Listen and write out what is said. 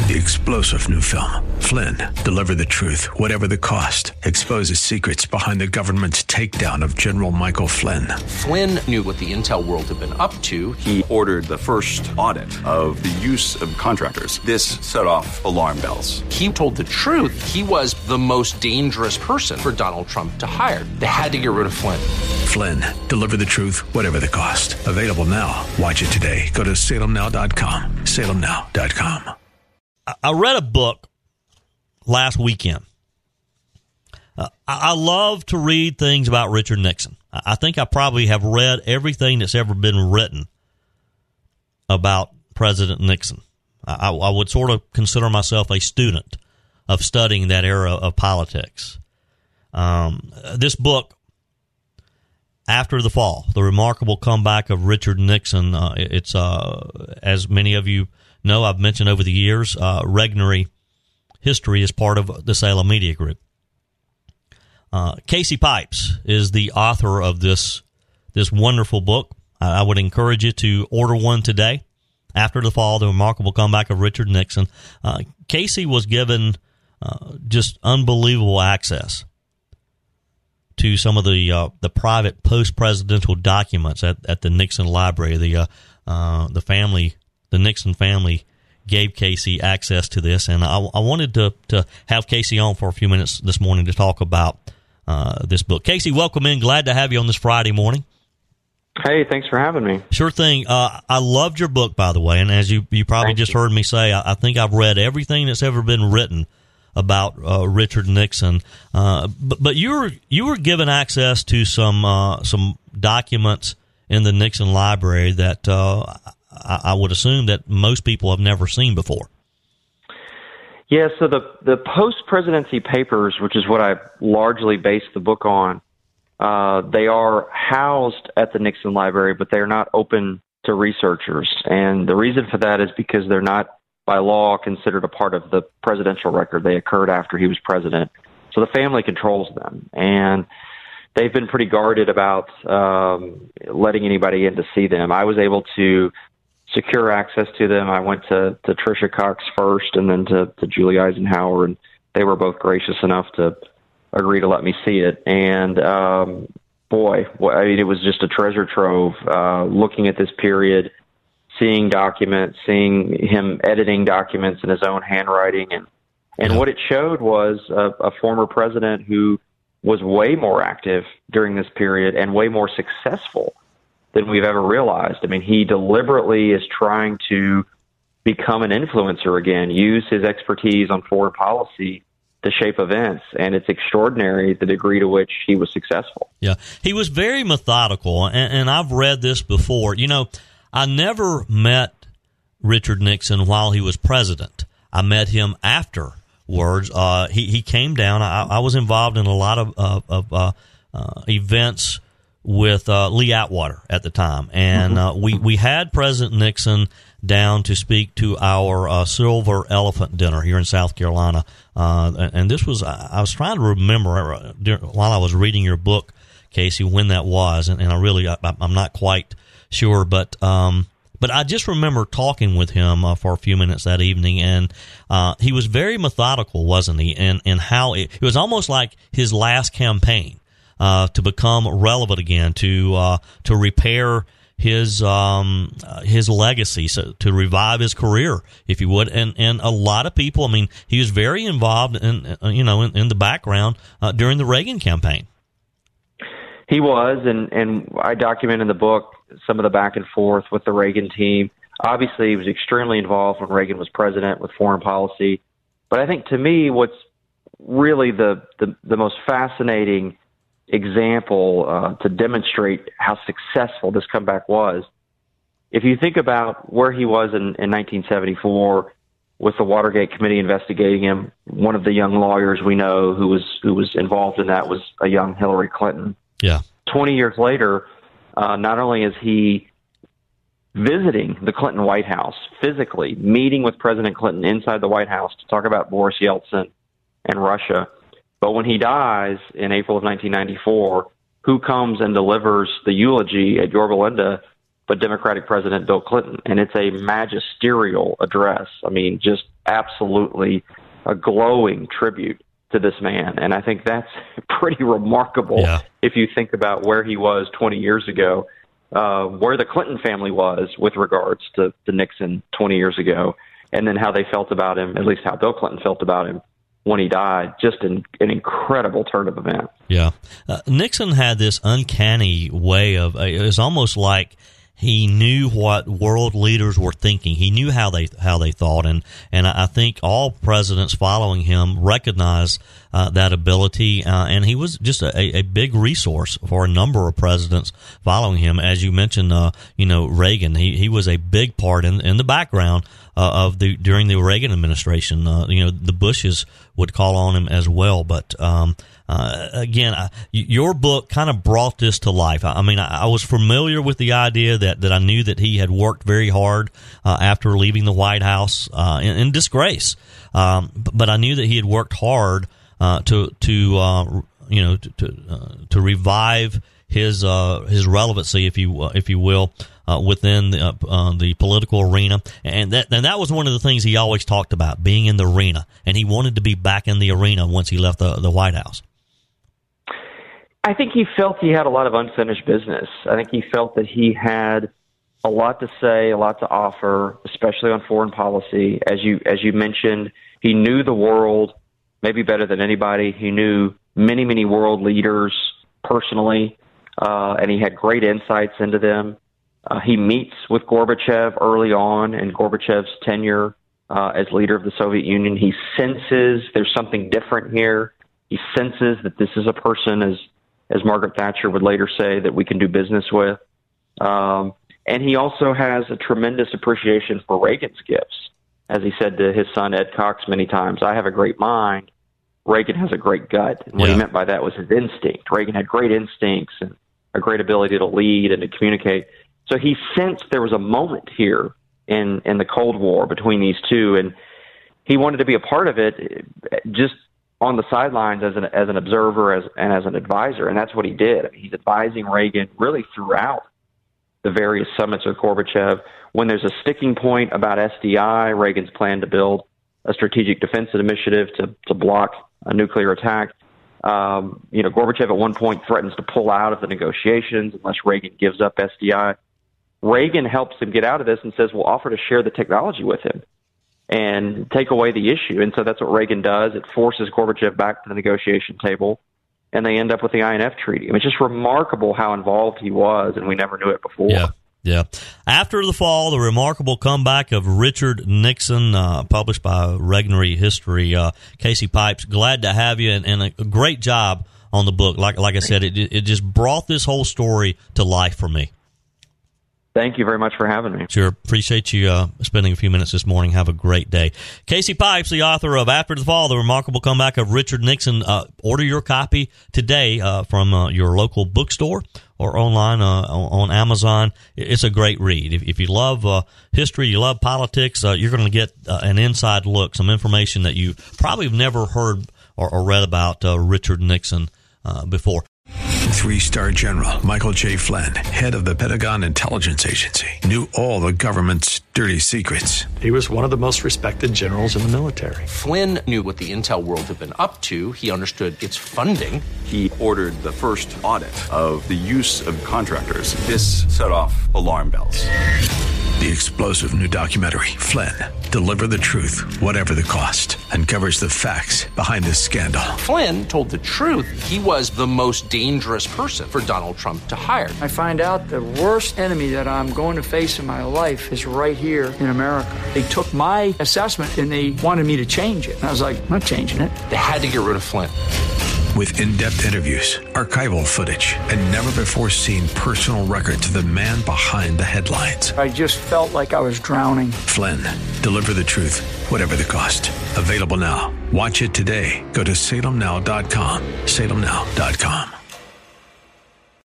the explosive new film, Flynn, Deliver the Truth, Whatever the Cost, exposes secrets behind the government's takedown of General Michael Flynn. Flynn knew what the intel world had been up to. He ordered the first audit of the use of contractors. This set off alarm bells. He told the truth. He was the most dangerous person for Donald Trump to hire. They had to get rid of Flynn. Flynn, Deliver the Truth, Whatever the Cost. Available now. Watch it today. Go to salemnow.com. salemnow.com. I read a book last weekend. I love to read things about Richard Nixon. I think I probably have read everything that's ever been written about President Nixon. I would sort of consider myself a student of studying that era of politics. This book, After the Fall, The Remarkable Comeback of Richard Nixon, it's, as many of you know, I've mentioned over the years, Regnery History is part of the Salem Media Group. Casey Pipes is the author of this wonderful book. I would encourage you to order one today. After the Fall, The Remarkable Comeback of Richard Nixon. Casey was given just unbelievable access to some of the private post-presidential documents at the Nixon Library. The Nixon family gave Casey access to this, and I wanted to have Casey on for a few minutes this morning to talk about this book. Casey, welcome in. Glad to have you on this Friday morning. Hey, thanks for having me. Sure thing. I loved your book, by the way, and as you probably just heard me say, I think I've read everything that's ever been written about Richard Nixon. But you were given access to some documents in the Nixon Library that I would assume that most people have never seen before. Yeah, so the post-presidency papers, which is what I largely based the book on, they are housed at the Nixon Library, but they are not open to researchers. And the reason for that is because they're not, by law, considered a part of the presidential record. They occurred after he was president. So the family controls them. And they've been pretty guarded about letting anybody in to see them. I was able to secure access to them. I went to Tricia Cox first and then to Julie Eisenhower, and they were both gracious enough to agree to let me see it. And I mean, it was just a treasure trove, looking at this period, seeing documents, seeing him editing documents in his own handwriting. And what it showed was a former president who was way more active during this period and way more successful than we've ever realized. I mean, he deliberately is trying to become an influencer again, use his expertise on foreign policy to shape events, and it's extraordinary the degree to which he was successful. Yeah, he was very methodical, and I've read this before. You know, I never met Richard Nixon while he was president. I met him afterwards. He came down. I was involved in a lot of events with Lee Atwater at the time, and we had President Nixon down to speak to our Silver Elephant dinner here in South Carolina, and this was, I was trying to remember while I was reading your book, Casey, when that was, and I'm not quite sure, but I just remember talking with him for a few minutes that evening, and he was very methodical, wasn't he? And how it was almost like his last campaign to become relevant again, to repair his legacy, so to revive his career, if you would, and a lot of people. I mean, he was very involved in the background during the Reagan campaign. He was, and I document in the book some of the back and forth with the Reagan team. Obviously, he was extremely involved when Reagan was president with foreign policy. But I think, to me, what's really the most fascinating example to demonstrate how successful this comeback was, if you think about where he was in 1974 with the Watergate Committee investigating him, one of the young lawyers we know who was involved in that was a young Hillary Clinton. Yeah. 20 years later, not only is he visiting the Clinton White House physically, meeting with President Clinton inside the White House to talk about Boris Yeltsin and Russia, but when he dies in April of 1994, who comes and delivers the eulogy at Yorba Linda but Democratic President Bill Clinton? And it's a magisterial address. I mean, just absolutely a glowing tribute to this man. And I think that's pretty remarkable if you think about where he was 20 years ago, where the Clinton family was with regards to Nixon 20 years ago, and then how they felt about him, at least how Bill Clinton felt about him when he died. Just an incredible turn of events. Yeah. Nixon had this uncanny way of, it was almost like he knew what world leaders were thinking. He knew how they thought, and I think all presidents following him recognized that ability, and he was just a big resource for a number of presidents following him. As you mentioned, Reagan, he was a big part in the background during the Reagan administration. The Bushes would call on him as well, but again, your book kind of brought this to life. I mean, I was familiar with the idea that I knew that he had worked very hard after leaving the White House in disgrace, but I knew that he had worked hard to revive his relevancy, if you will, within the political arena, and that was one of the things he always talked about, being in the arena, and he wanted to be back in the arena once he left the White House. I think he felt he had a lot of unfinished business. I think he felt that he had a lot to say, a lot to offer, especially on foreign policy. As you mentioned, he knew the world maybe better than anybody. He knew many, many world leaders personally, and he had great insights into them. He meets with Gorbachev early on in Gorbachev's tenure as leader of the Soviet Union. He senses there's something different here. He senses that this is a person, as Margaret Thatcher would later say, that we can do business with. And he also has a tremendous appreciation for Reagan's gifts. As he said to his son, Ed Cox, many times, I have a great mind. Reagan has a great gut. And what he meant by that was his instinct. Reagan had great instincts and a great ability to lead and to communicate. So he sensed there was a moment here in the Cold War between these two, and he wanted to be a part of it just on the sidelines as an observer and as an advisor, and that's what he did. I mean, he's advising Reagan really throughout the various summits with Gorbachev. When there's a sticking point about SDI, Reagan's plan to build a strategic defense initiative to block a nuclear attack, Gorbachev at one point threatens to pull out of the negotiations unless Reagan gives up SDI. Reagan helps him get out of this and says, we'll offer to share the technology with him and take away the issue. And so that's what Reagan does. It forces Gorbachev back to the negotiation table, and they end up with the INF Treaty. I mean, it's just remarkable how involved he was, and we never knew it before. Yeah. After the Fall, the remarkable comeback of Richard Nixon, published by Regnery History. Casey Pipes, glad to have you, and a great job on the book. Like I said, it just brought this whole story to life for me. Thank you very much for having me. Sure. Appreciate you spending a few minutes this morning. Have a great day. Casey Pipes, the author of After the Fall, the remarkable comeback of Richard Nixon. Order your copy today from your local bookstore or online on Amazon. It's a great read. If you love history, you love politics, you're going to get an inside look, some information that you probably have never heard or read about Richard Nixon before. 3-star General Michael J. Flynn, head of the Pentagon Intelligence Agency, knew all the government's dirty secrets. He was one of the most respected generals in the military. Flynn knew what the intel world had been up to. He understood its funding. He ordered the first audit of the use of contractors. This set off alarm bells. The explosive new documentary, Flynn, Deliver the Truth, Whatever the Cost, uncovers the facts behind this scandal. Flynn told the truth. He was the most dangerous person for Donald Trump to hire. I find out the worst enemy that I'm going to face in my life is right here in America. They took my assessment and they wanted me to change it. And I was like, I'm not changing it. They had to get rid of Flynn. With in-depth interviews, archival footage, and never-before-seen personal records of the man behind the headlines. I just felt like I was drowning. Flynn, Deliver the Truth, Whatever the Cost. Available now. Watch it today. Go to salemnow.com. salemnow.com.